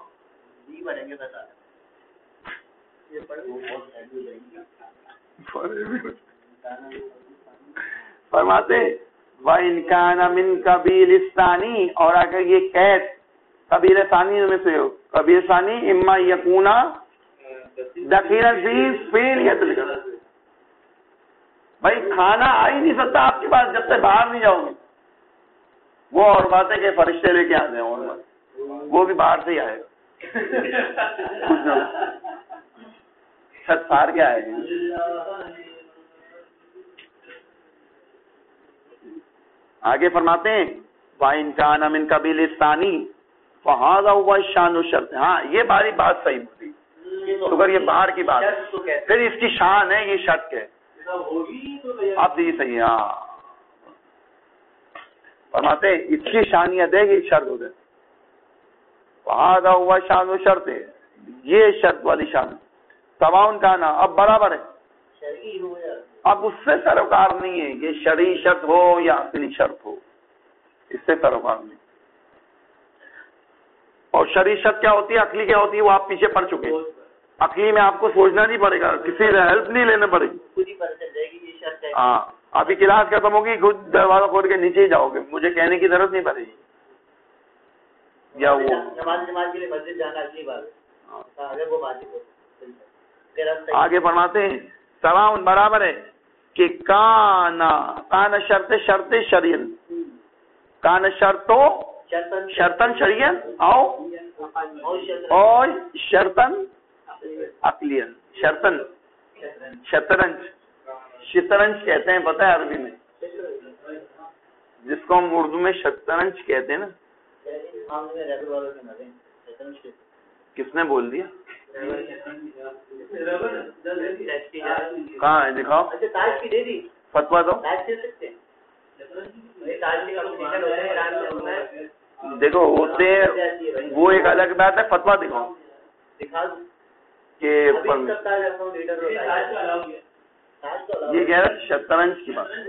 فرماتے وَإِنْ كَانَ مِنْ قَبِيلِ الثَّانِي، اور اگر یہ قید قبیل ثانی میں سے ہو، قبیل ثانی اما یکونا دخیلن فی فعلیت الغرض. بھائی کھانا آ ہی نہیں سکتا آپ کے پاس جب تک باہر نہیں جاؤ گے. وہ اور بات ہے کہ فرشتے لے کے آتے ہیں، اور بات وہ بھی باہر سے ہی آئے گا، چھت پھاڑ کے آئے گا. آگے فرماتے ہیں وَإِنْ كَانَ مِنْ قَبِيلِ الثَّانِي فَهَذَا هُوَ الشَّأْنُ الشَّرْطِ. ہاں یہ باری بات صحیح بولی، تو اگر یہ باہر کی بات ہے پھر اس کی شان ہے، یہ شرط ہے. آپ یہ صحیح ہے. ہاں فرماتے ہیں اس کی شانیت ہے کہ شرط ہو جائے. فَهَذَا هُوَ الشَّأْنُ الشَّرْطِ، یہ شرط والی شان. تواؤن کا نا اب برابر ہے، اب اس سے سروکار نہیں ہے کہ شرعی شرط ہو یا عقلی شرط ہو، اس سے سروکار نہیں. اور شرعی شرط کیا ہوتی ہے، عقلی کیا ہوتی ہے، وہ آپ پیچھے پڑ چکے. عقلی میں آپ کو سوچنا نہیں پڑے گا، کسی سے ہیلپ نہیں لینے پڑے گی. ہاں ابھی کلاس ختم ہوگی، خود دروازہ کھول کے نیچے ہی جاؤ گے، مجھے کہنے کی ضرورت نہیں پڑے گی. یا وہ نماز نماز کے لیے مسجد جانا اگلی بات اگر وہ بات آگے فرماتے ہیں سواء برابر ہے کہ کانا کانا شرط شرط شریعن، کانا شرطو شرطن شریعن او اور شرطن عقلین. شرطن شطرنج شطرنج کہتے ہیں، پتہ ہے عربی میں جس کو ہم اردو میں شطرنج کہتے ہیں نا. کس نے بول دیا؟ کہاں ہے دکھاؤ، فتوا دو. دیکھو ہوتے وہ ایک الگ بات ہے، فتوا دکھاؤ کہ یہ کہہ رہا شطرنج کی بات.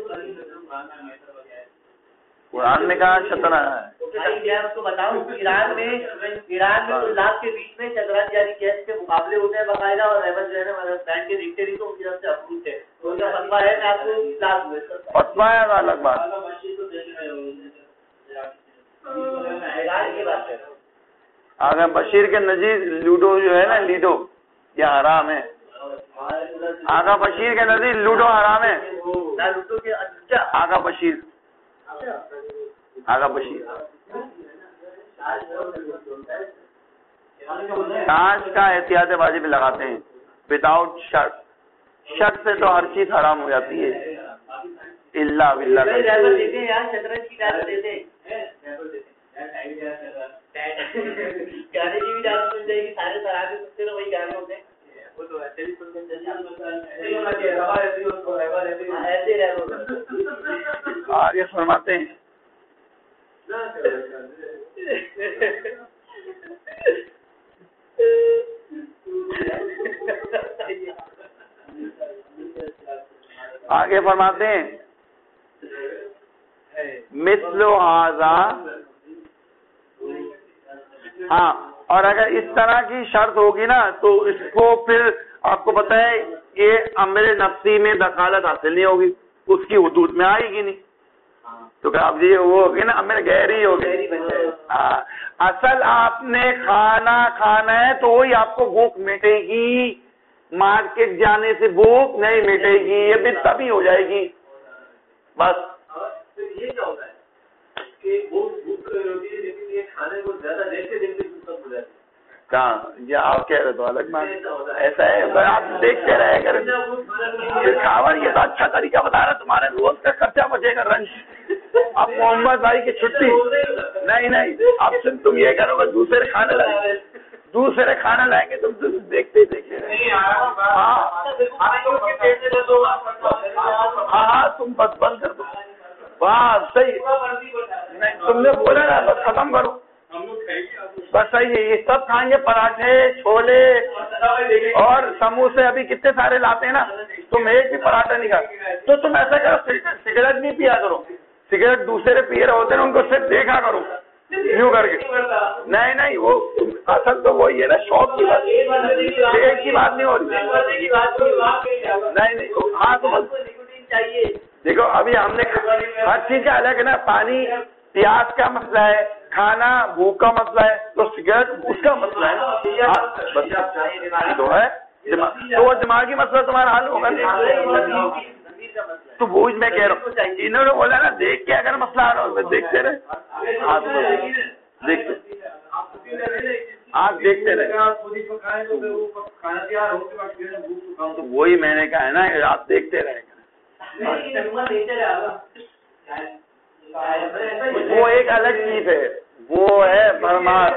قرآن نے کہا شطرنج ہے. اس کو بتاؤں ایران میں ایران میں لاکھ کے بیچ میں شطرنج یعنی چیس کے مقابلے ہوتے ہیں باقاعدہ، اور احمد جو ہے نا بینڈ کے دیکھتے رہی تو ان کی طرف سے اپروو ہے. تو ان کا فتوا ہے، میں آپ کو کلاس فتوا ہے الگ بات. اگر بشیر کے نزدیک لوڈو جو ہے نا لیڈو یہ حرام ہے. آگا بشیر کے نزدیک لوڈو حرام ہے. آگا بشیر آگا بشیر تاش کا احتیاط واجب لگاتے ہیں وداؤٹ شرط. شرط سے تو ہر چیز حرام ہو جاتی ہے الا باللہ. آگے فرماتے ہیں آگے فرماتے ہیں مثل ھذا. ہاں اور اگر اس طرح کی شرط ہوگی نا تو اس کو پھر آپ کو پتہ ہے یہ امر نفسی میں دخالت حاصل نہیں ہوگی، اس کی حدود میں آئے گی نہیں. تو کہ آپ یہ وہ ہوگی نا امر گہری ہوگی. ہاں اصل آپ نے کھانا کھانا ہے تو وہی آپ کو بھوک مٹے گی، مارکیٹ جانے سے بھوک نہیں مٹے گی، یہ بھی تبھی ہو جائے گی بس. یہ کیا ہوتا ہے کہ بھوک بھوک ہوتی ہے لیکن یہ کھانے کو زیادہ دیکھتے دیکھتے بھوک کم ہو جاتی ہے. کہاں یہ آپ کہہ رہے تو الگ بات ایسا ہے، آپ دیکھتے رہے کریں. یہ تو اچھا طریقہ بتا رہا، تمہارے روز کا خرچہ بچے گا رنج. اب محمد بھائی کی چھٹی نہیں نہیں اب صرف تم یہ کرو گے دوسرے کھانے لائیں دوسرے کھانا لائیں گے تم دیکھتے دیکھتے. ہاں ہاں تم بس بند کر دو. بس صحیح نہیں تم نے بولا نا بس ختم کرو. بس صحیح ہے، یہ سب کھائیں گے پراٹھے چھولے اور سموسے ابھی کتنے سارے لاتے ہیں نا، تم ایک بھی پراٹھا نہیں کھا. تو تم ایسا کرو سگریٹ نہیں پیا کرو، سگریٹ دوسرے پی رہے ہوتے ہیں ان کو صرف دیکھا کرو یوں کر کے. نہیں نہیں وہ اصل تو وہی ہے نا شوق کی بات، پیٹ کی بات نہیں ہو رہی. نہیں نہیں ہاں تو چاہیے. دیکھو ابھی ہم نے ہر چیز کا الگ ہے نا، پانی پیاس کا مسئلہ ہے، کھانا بھوک کا مسئلہ ہے، تو سگریٹ اس کا مسئلہ ہے تو ہے. تو وہ دماغی مسئلہ تمہارا حل ہوگا. تو وہ میں کہہ رہا ہوں انہوں نے بولا نا دیکھ کے اگر مسئلہ آ رہا ہو دیکھتے رہے. ہاں دیکھتے آپ دیکھتے رہے. تو وہی میں نے کہا ہے نا آپ دیکھتے رہے. وہ ایک الگ چیز ہے، وہ ہے بھرمار،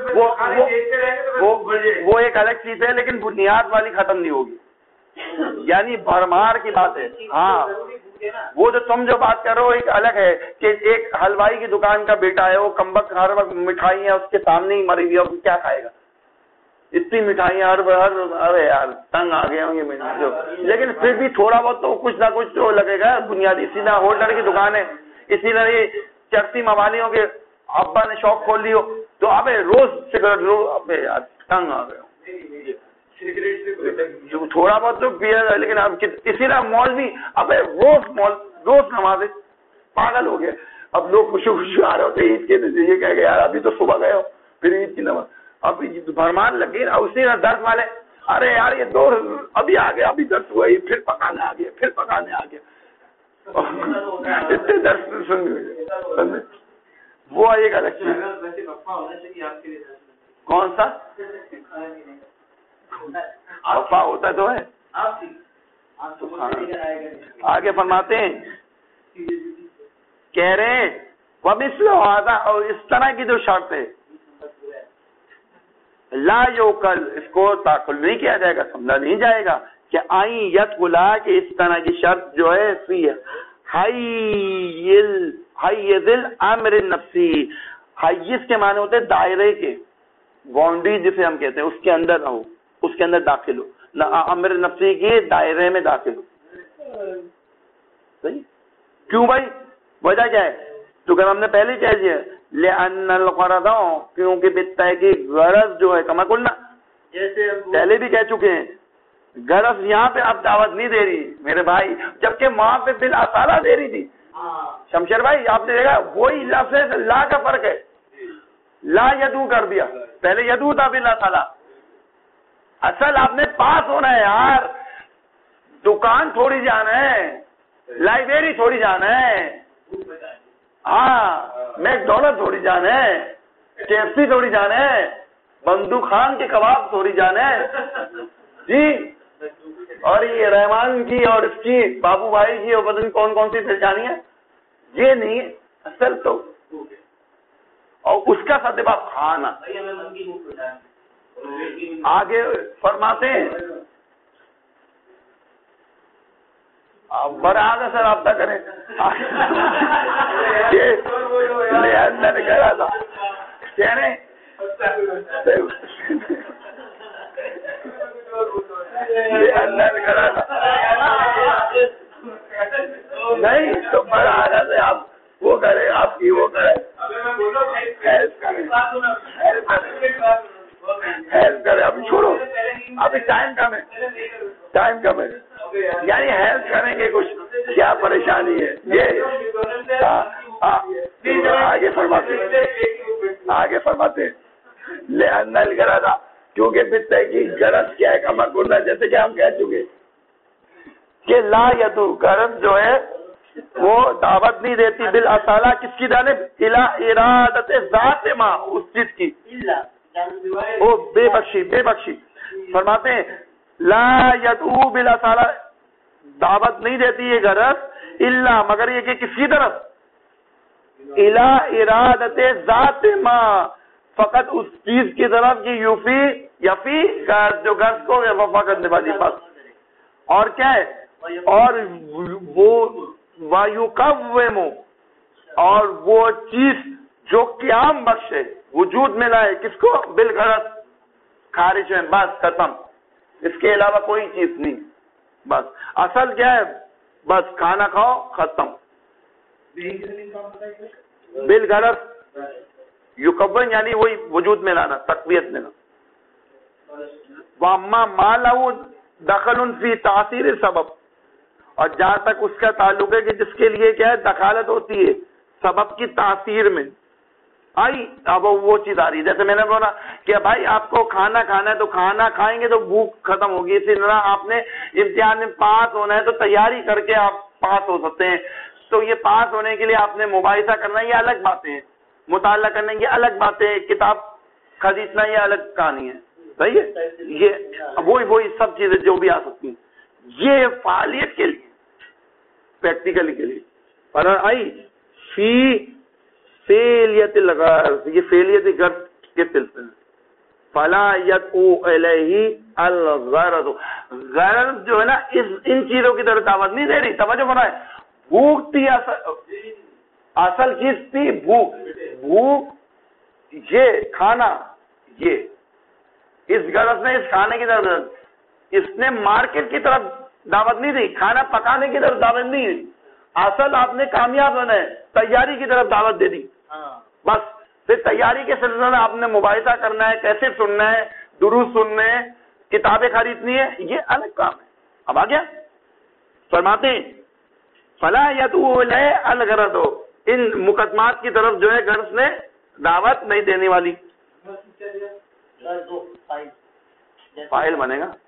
وہ ایک الگ چیز ہے لیکن بنیاد والی ختم نہیں ہوگی. یعنی بھرمار کی بات ہے. ہاں وہ جو تم جو بات کر رہے ہو ایک الگ ہے کہ ایک حلوائی کی دکان کا بیٹا ہے، وہ کمبخت ہر وقت مٹھائی ہے اس کے سامنے ہی مری ہوئی ہے، کیا کھائے گا؟ اتنی مٹھائیاں ہر ہر ارے یار تنگ آ گئے ہوں گے مٹھائی جو، لیکن پھر بھی تھوڑا بہت تو کچھ نہ کچھ تو لگے گا بنیادی. اسی طرح ہولڈر کی دکان ہے، اسی طرح یہ چرسی موالیوں کے ابا نے شاپ کھول لی ہو تو ابے روز سگریٹ لو، ابے یار تنگ آ گئے ہو. تھوڑا بہت تو پیا ہے لیکن اب اسی طرح مال بھی ابے روز مال روز نمازیں، پاگل ہو گئے. اب لوگ خوشی خوشی آ رہے ہوتے عید کے دن، یہ کہہ گئے یار ابھی تو صبح گئے ہو پھر عید کی نماز، اب بھرمان لگ گئی. اسی طرح درس والے، ارے یار یہ دو ابھی آ گیا، ابھی درس ہوا ہی پھر پکانے آ گیا پھر پکانے آ گیا. اتنے درس سن وہ ایک الگ چیز. کون سا وفا ہوتا تو ہے. آگے فرماتے ہیں، کہہ رہے ہیں وَمِثْلُ هَذَا، اور اس طرح کی جو شرط ہے لا یوکل، اس کو تاکل نہیں کیا جائے گا، سمجھا نہیں جائے گا کہ آئیں یدخلا، کہ اس طرح کی شرط جو ہے فی حیز حیز الامر النفسی. حیز کے معنی ہوتے ہیں دائرے کے، باؤنڈری جسے ہم کہتے ہیں، اس کے اندر رہو، اس کے اندر داخل ہو. امر نفسی کے دائرے میں داخل ہو. صحیح؟ کیوں بھائی؟ وجہ کیا ہے؟ تو کہ ہم نے پہلے کہہ دیا لأن الغرض، کیونکہ بالتحقیق غرض جو ہے کما کلنا، جیسے پہلے بھی کہہ چکے ہیں، غرض یہاں پہ اب دعوت نہیں دے رہی میرے بھائی، جبکہ وہاں پہ بالآصالہ دے رہی تھی. شمشیر بھائی آپ نے دیکھا وہی لفظ لا کا فرق ہے، لا یدو کر دیا، پہلے یدو تھا بالآصالہ. اصل آپ نے پاس ہونا ہے یار، دکان تھوڑی جانا ہے، لائبریری تھوڑی جانا ہے، ہاں میک ڈونلڈ تھوڑی جانا ہے، کے ایف سی تھوڑی جانا ہے، بندوق خان کے کباب تھوڑی جانا ہے جی. اور یہ رحمان کی اور اس کی بابو بھائی کی اور پتہ نہیں کون کون سی پہچانی ہے، یہ نہیں اصل تو. اور اس کا سدباب کھانا. آگے فرماتے ہیں آپ برآمدہ سے رابطہ کریں. اندر کرا تھا کہنے اندر کرا تھا نہیں تو برآمدہ سے آپ وہ کریں، آپ کی وہ کریں، ہیلپ کریں ہیلپ کریں. ابھی چھوڑو، ابھی ٹائم کم ہے، ٹائم کم ہے، یعنی ہیلپ کریں گے کچھ کیا پریشانی ہے. یہ آگے فرماتے آگے فرماتے لے انل کرا تھا، کیونکہ پھر تحقیق غرض کیا ہے کما کرنا، جیسے کہ ہم کہہ چکے کہ لا یدو، غرض جو ہے وہ دعوت نہیں دیتی بالآصالہ کس کی جانب، الی ارادت ذات ما، اس چیز کی او بے بخشی بے بخشی. فرماتے ہیں لا یدعو بالآصالہ، دعوت نہیں دیتی یہ غرض الا، مگر یہ کہ کس کی طرف، الی ارادت ذات ما، فقط اس چیز کی طرف کہ یوفی یفی غرض، جو غرض کو وفا کرنے والی بات. اور کیا ہے، اور وہ وَيُقَوِّمُ، اور وہ چیز جو قیام بخشے، وجود میں لائے، کس کو، بالغرض، خارج ہے، بس ختم، اس کے علاوہ کوئی چیز نہیں. بس اصل کیا ہے، بس کھانا کھاؤ ختم. بالغرض یقوم یعنی وہی وجود میں لانا، تقویت میں لانا. وَأَمَّا مَا لَهُ دَخَلٌ فِي تَأْثِيرِ السَّبَبِ، اور جہاں تک اس کا تعلق ہے کہ جس کے لیے کیا ہے دخالت ہوتی ہے سبب کی تاثیر میں. آئی اب وہ چیز آ رہی ہے، جیسے میں نے بولا کہ بھائی آپ کو کھانا کھانا ہے تو کھانا کھائیں گے تو بھوک ختم ہوگی. اسی طرح آپ نے امتحان میں پاس ہونا ہے تو تیاری کر کے آپ پاس ہو سکتے ہیں. تو یہ پاس ہونے کے لیے آپ نے مباحثہ کرنا، یہ الگ باتیں ہیں، مطالعہ کرنا یہ الگ باتیں ہیں، کتاب خریدنا یہ الگ کہانی ہے. صحیح ہے، یہ وہی وہی سب چیزیں جو بھی آ سکتی ہیں، یہ فعالیت کے لیے، پریکٹیکلی کے لیے. اور آئی فی فعلیت الغرض، یہ فعلیت غرض کے سلسلے میں فلا یدعو الیہ الغرض، غرض جو ہے نا اس ان چیزوں کی طرف دعوت نہیں دے رہی. توجہ فرمائے، بھوک تھی اصل, اصل چیز تھی بھوک, بھوک یہ کھانا, یہ اس غرض نے اس کھانے کی طرف، اس نے مارکیٹ کی طرف دعوت نہیں دی، کھانا پکانے کی طرف دعوت نہیں دی، اصل آپ نے کامیاب ہونا ہے، تیاری کی طرف دعوت دے دی بس۔ پھر تیاری کے سلسلے میں آپ نے مباحثہ کرنا ہے، کیسے سننا ہے، دروس سننے ہیں، کتابیں خریدنی ہے، یہ الگ کام ہے۔ اب آ گیا، فرماتے ہیں فلا یدعو الیہ الغرض، ان مقدمات کی طرف جو ہے غرض نے دعوت نہیں دینے والی۔ فاعل بنے گا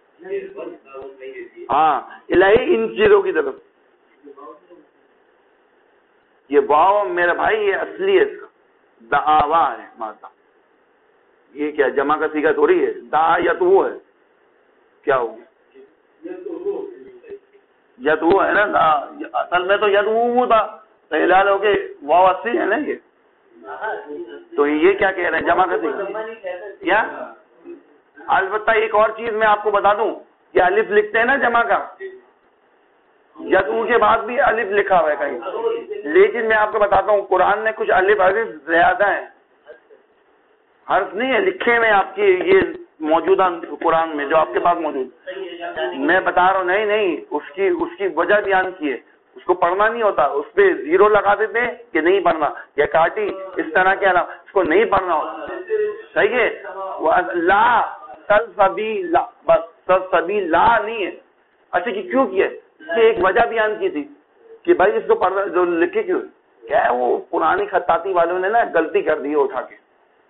ہاں، الہی ان چیزوں کی طرف۔ یہ واو میرا بھائی یہ اصلی ہے، اس کا دعوا ہے ماتا، یہ کیا جمع کا صیغہ تھوڑی ہے، دا یت وہ ہے، کیا ہو گیا یت وہ ہے نا، اصل میں تو ید وہ تھا، تو الہال ہو کے واو اصلی ہے نا یہ، تو یہ کیا کہہ رہے ہیں جمع کا صیغہ کیا؟ البتہ ایک اور چیز میں آپ کو بتا دوں، یہ الف لکھتے ہیں نا جمع کا، یدعو کے بعد بھی الف لکھا ہوا ہے کہیں، لیکن میں آپ کو بتاتا ہوں قرآن نے کچھ الف حرف زیادہ ہیں، حرف نہیں ہے لکھے میں آپ کی یہ موجودہ قرآن میں جو آپ کے پاس موجود، میں بتا رہا ہوں نہیں نہیں اس کی اس کی وجہ بیان کی ہے، اس کو پڑھنا نہیں ہوتا، اس پہ زیرو لگا دیتے ہیں کہ نہیں پڑھنا، یا کاٹی اس طرح کے علاوہ اس کو نہیں پڑھنا ہوتا، صحیح ہے، لا سلسبیلا، بس سلسبیلا نہیں ہے۔ اچھا کہ کیوں کیا ہے؟ اس کی ایک وجہ بیان کی تھی کہ بھائی اس کو پڑھنا جو لکھے کیوں، کیا ہے وہ پرانی خطاطی والوں نے نا غلطی کر دی ہے اٹھا کے،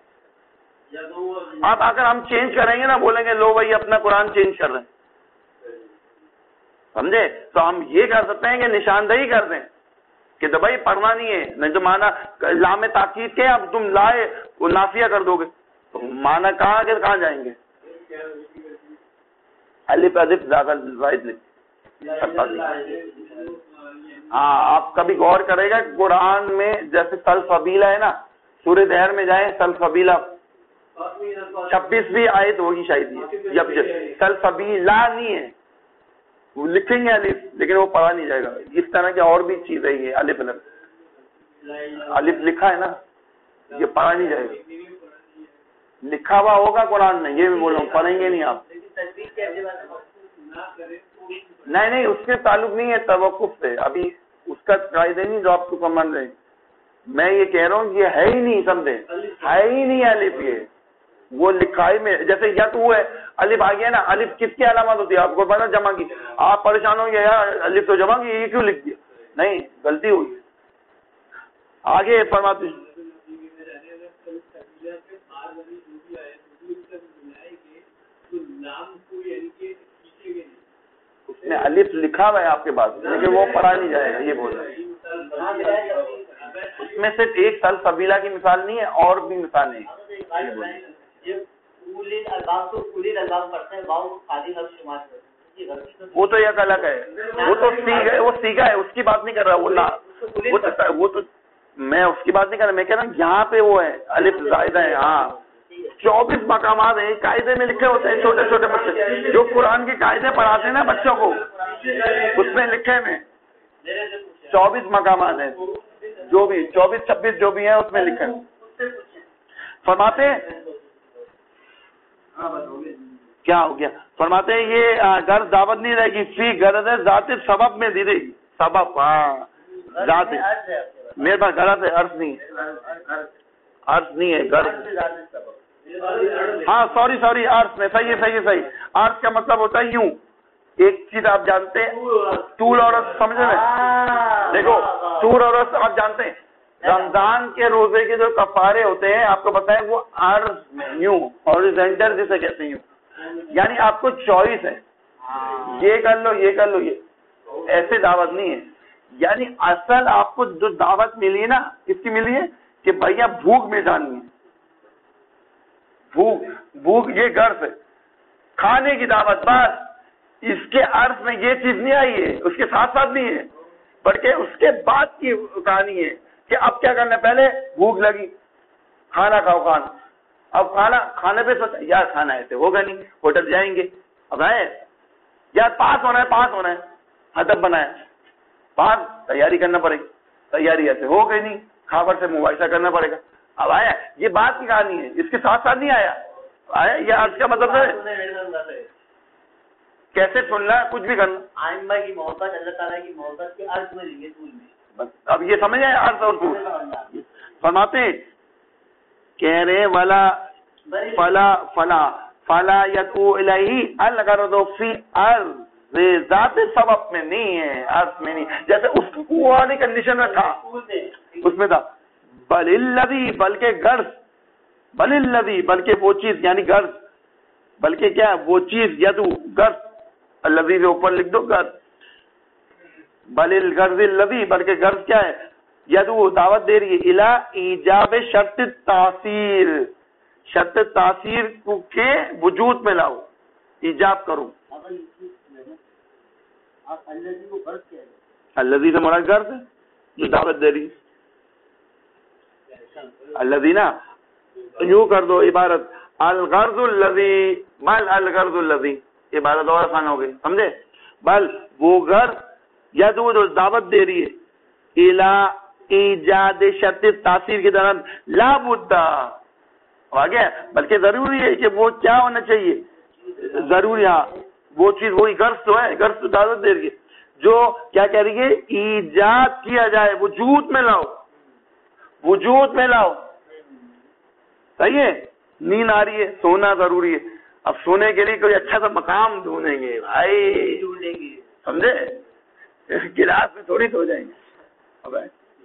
اب اگر ہم چینج کریں گے نا بولیں گے لو بھائی اپنا قرآن چینج کر رہے ہیں، سمجھے؟ تو ہم یہ کر سکتے ہیں کہ نشاندہی کر دیں کہ تو بھائی پڑھنا نہیں ہے، نہیں تو مانا لام تاکید کے اب تم لائے وہ نافیہ کر دو گے، تو مانا کہاں کے کہاں جائیں گے؟ الف الف زیادہ زائد لکھ، ہاں آپ کبھی غور کرے گا قرآن میں جیسے سلسبیلا ہے نا، سورہ دہر میں جائیں سلسبیلا چھبیسویں آیت ہوگی شاید، یہ سلسبیلا نہیں ہے، وہ لکھیں گے الف لیکن وہ پڑھا نہیں جائے گا، اس طرح کی اور بھی چیز ہے یہ الف الف الف لکھا ہے نا یہ پڑھا نہیں جائے گا، لکھا ہوا ہوگا قرآن میں، یہ بھی بول رہا ہوں پڑھیں گے نہیں آپ، نہیں نہیں اس کے تعلق نہیں ہے توقف سے، ابھی اس کا قاعدہ نہیں جو آپ کو سمجھ رہے ہیں، میں یہ کہہ رہا ہوں یہ ہے ہی نہیں، سمجھے ہے ہی نہیں الف، یہ وہ لکھائی میں جیسے یت وہ ہے الف آ گیا نا، الف کس کی علامت ہوتی ہے آپ کو پتا؟ جمع کی، آپ پریشان ہوں گے یار الف تو جمع کی یہ کیوں لکھ دیا، نہیں غلطی ہوئی، آگے فرماتے ہیں اس نے الف لکھا ہوا ہے آپ کے پاس لیکن وہ پڑھا نہیں جائے گا، یہ بول رہے ہیں اس میں صرف ایک سلسبیلا کی مثال نہیں ہے اور بھی مثالیں ہیں، وہ تو ایک الگ ہے، وہ تو سیگا ہے، وہ سیگا ہے، اس کی بات نہیں کر رہا، وہ لا وہ تو میں اس کی بات نہیں کر رہا، میں کہہ رہا ہوں یہاں پہ وہ ہے الف زائدہ ہے، ہاں چوبیس مقامات ہیں قاعدے میں لکھے ہوتے ہیں، چھوٹے چھوٹے بچے جو قرآن کے قاعدے پڑھاتے ہیں نا بچوں کو، اس میں لکھے میں چوبیس مقامات ہیں، جو بھی چوبیس چھبیس جو بھی ہیں اس میں لکھے فرماتے ہیں کیا ہو گیا، فرماتے ہیں یہ غرض دعوت نہیں رہے گی، فی غرض ذات سبب میں دی رہی، سبب ہاں ذات میرے پاس غرض ہے، عرض نہیں ہے، عرض نہیں ہے غرض، ہاں سوری سوری عرض میں، صحیح ہے صحیح ہے صحیح، عرض کا مطلب ہوتا ہے یوں، ایک چیز آپ جانتے ہیں طول اور عرض، سمجھ رہے ہیں؟ دیکھو طول اور عرض آپ جانتے ہیں، رمضان کے روزے کے جو کفارے ہوتے ہیں آپ کو پتا ہے وہ عرض میں یوں ہاریزونٹل جسے کہتے ہیں، یعنی آپ کو چوائس ہے یہ کر لو یہ کر لو، یہ ایسے دعوت نہیں ہے، یعنی اصل آپ کو جو دعوت ملی ہے نا کس کی ملی ہے کہ بھیا بھوک میں جانی ہے، بھوک بھوک یہ غرض ہے، کھانے کی دعوت، بس اس کے عرض میں یہ چیز نہیں آئی ہے، اس کے ساتھ ساتھ نہیں ہے بلکہ اس کے بعد کی کہانی ہے کہ اب کیا کرنا ہے، پہلے بھوک لگی کھانا کھاؤ، کھانا اب کھانا کھانے پہ سوچا یار کھانا ایسے ہوگا نہیں، ہوٹل جائیں گے، اب ہے یار پاس ہونا ہے پاس ہونا ہے، ہدف بنایا پاس، تیاری کرنا پڑے گی، تیاری ایسے ہو گئی نہیں، کھابر سے مباحثہ کرنا پڑے گا، اب آیا یہ بات کی کہانی ہے، اس کے ساتھ ساتھ نہیں آیا، آیا یہ عرض کا مطلب ہے کیسے سننا ہے، کچھ بھی کرنا. آئمہ کی محبت اللہ تعالیٰ کی محبت کے عرض میں لیں گے طول میں. اب یہ سمجھ آئے عرض اور طول فرماتے کہہ رہے والا فلا فلا فلا یدعو الیہ الغرض فی عرض ذات سبب میں نہیں ہے، عرض میں نہیں، جیسے اس کو والی کنڈیشن میں تھا اس میں تھا بل الذی بلکہ غرض بل الذی بلکہ وہ چیز یعنی غرض بلکہ کیا وہ چیز یدعو غرض الذی سے اوپر لکھ دو غرض بل الغرض الذی بلکہ غرض کیا ہے یدعو دعوت دے رہی ہے الی ایجاب شرط تاثیر شرط تاثیر کے وجود میں لاؤ ایجاب کرو. الذی سے مراد غرض ہے جو دعوت دے رہی الذی نا یوں کر دو عبارت الغرض الذی مال الغرض الذی عبارت اور آسان ہو گئی سمجھے. بل وہ غرض یدعو جو دعوت دے رہی ہے الی ایجاد شرط تاثیر کی طرف لا بد آگے بلکہ ضروری ہے کہ وہ کیا ہونا چاہیے ضروری ہاں وہ چیز وہی غرض تو ہے غرض تو دعوت دے رہی ہے جو کیا کہہ رہی ہے ایجاد کیا جائے وجود میں لاؤ وجود میں لاؤ. صحیح ہے نیند آ رہی ہے سونا ضروری ہے اب سونے کے لیے کوئی اچھا سا مقام ڈھونڈیں گے بھائی ڈھونڈیں گے سمجھے گلاس میں تھوڑی سو جائیں گے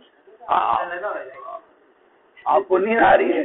آپ کو نیند آ رہی ہے.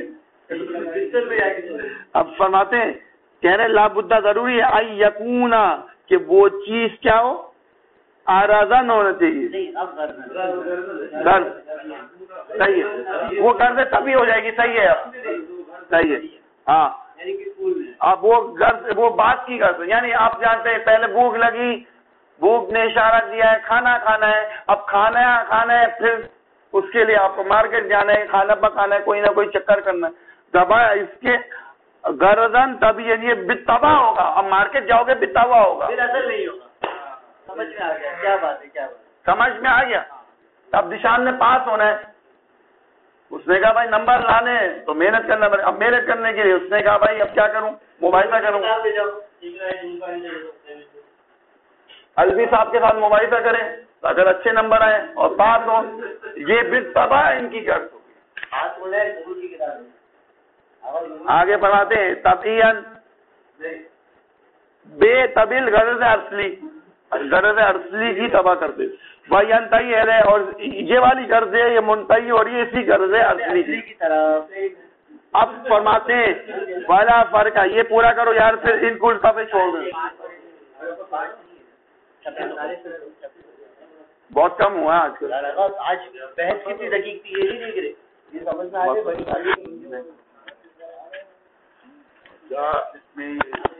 اب فرماتے ہیں کہہ رہے لا بدہ ضروری ہے آئی یکونا کہ وہ چیز کیا ہو آرازہ نہ ہونا چاہیے غرض صحیح ہے وہ غرض تبھی ہو جائے گی. صحیح ہے اب صحیح ہے ہاں اب وہ غرض وہ بات کی غرض یعنی آپ جانتے ہیں پہلے بھوک لگی بھوک نے اشارہ دیا ہے کھانا کھانا ہے اب کھانا کھانا ہے پھر اس کے لیے آپ کو مارکیٹ جانا ہے کھانا پکانا ہے کوئی نہ کوئی چکر کرنا ہے دبا اس کے غرضاً تب یہ بتبا ہوگا. اب مارکیٹ جاؤ گے بتبا ہوگا اثر نہیں ہوگا. سمجھ میں آ گیا کیا بات ہے کیا بات سمجھ میں آ گیا. اب دشان نے پاس ہونا ہے اس نے کہا بھائی نمبر لانے تو محنت کرنا پڑے. اب محنت کرنے کے لیے اس نے کہا بھائی اب کیا کروں مباحثہ کروں الوی صاحب کے ساتھ مباحثہ کریں اگر اچھے نمبر آئے اور پاس ہو یہ بتبا ان کی غرض ہوگی. آگے پڑھاتے ہیں تبعین بے طبیل غرض اصلی غرض اصلی کی تباہ کرتے بھائی انتہی ہے اور یہ والی غرض ہے یہ منتہی اور یہ اسی غرض اصلی کی طرف. اب فرماتے ہیں والا فرق ہے یہ پورا کرو یار پھر ان کو الٹا چھوڑ دیں بہت کم ہوا آج کل. آج بحث کتنی دقیق تھی یہ نہیں گرے یہ سمجھ میں آ گیا بڑی